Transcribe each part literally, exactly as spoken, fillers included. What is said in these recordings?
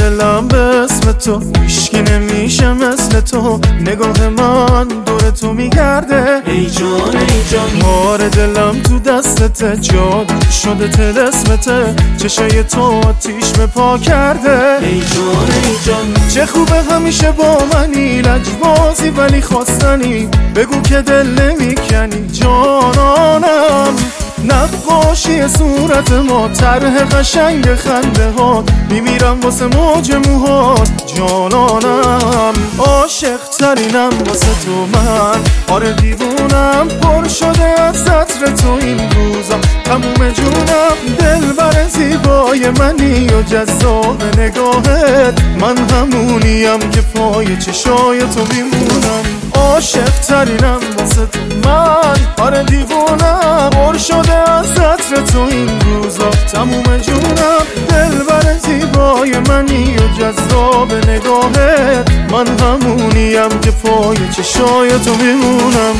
دلم به اسم تو، هیچکی نمیشه مثل تو. نگاه من دور تو میگرده ای جان ای جان. مار دلم تو دستته، جادو شده طلسمته. چشای تو آتیش به پا کرده ای جان ای جان. چه خوبه همیشه با منی، لجبازی ولی خواستنی. بگو که دل نمیکنی جانانم. نقاشی صورت ما، طرح قشنگ خنده ها. میمیرم واسه موج موهات جانانم. عاشق ترینم واسه تو من، آره دیوونم. پر شده از عطر تو این روزا، تموم جونم. دلبر زیبای منی و جذاب نگاهت. من همونیم که پای چشای تو میمونم. عاشق ترینم واسه تو من، آره دیوونم. پر شده از عطر تو این روزا، تموم جونم. دلبر زیبای منی و جذاب نگاهت. من همونیم که پای چشای تو میمونم.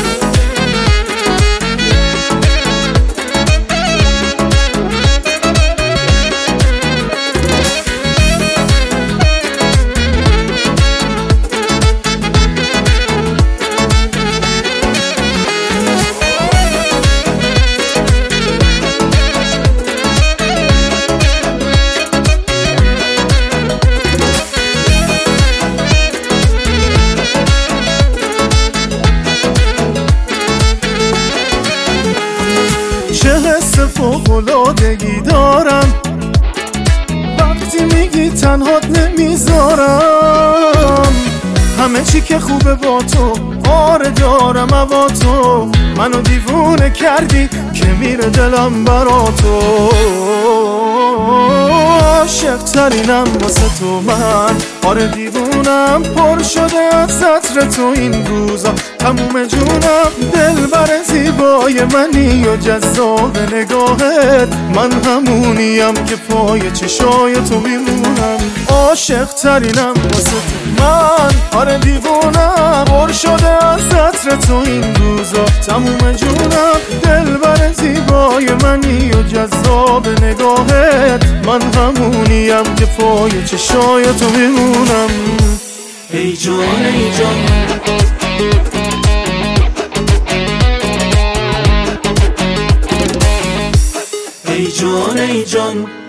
چه حس فوق‌العادگی دارم وقتی میگی تنهات نمیذارم. همه چی که خوبه با تو، آره دارم هوا تو. منو دیوونه کردی که میره دلم برا تو. عاشق ترینم واسه تو من، آره دیوونم. پر شده از عطر تو این روزا، تموم جونم. دلبر زیبای منی و جذاب نگاهت. من همونیم که پای چشای تو میمونم. عاشق ترینم واسه تو من، آره دیوونم. پر شده از عطر تو این روزا، تموم جونم. دلبر زیبای منی و جذاب نگاهت. من همونیم که پای چشای تو میمونم. ای جان ای جان. ای جان ای جان.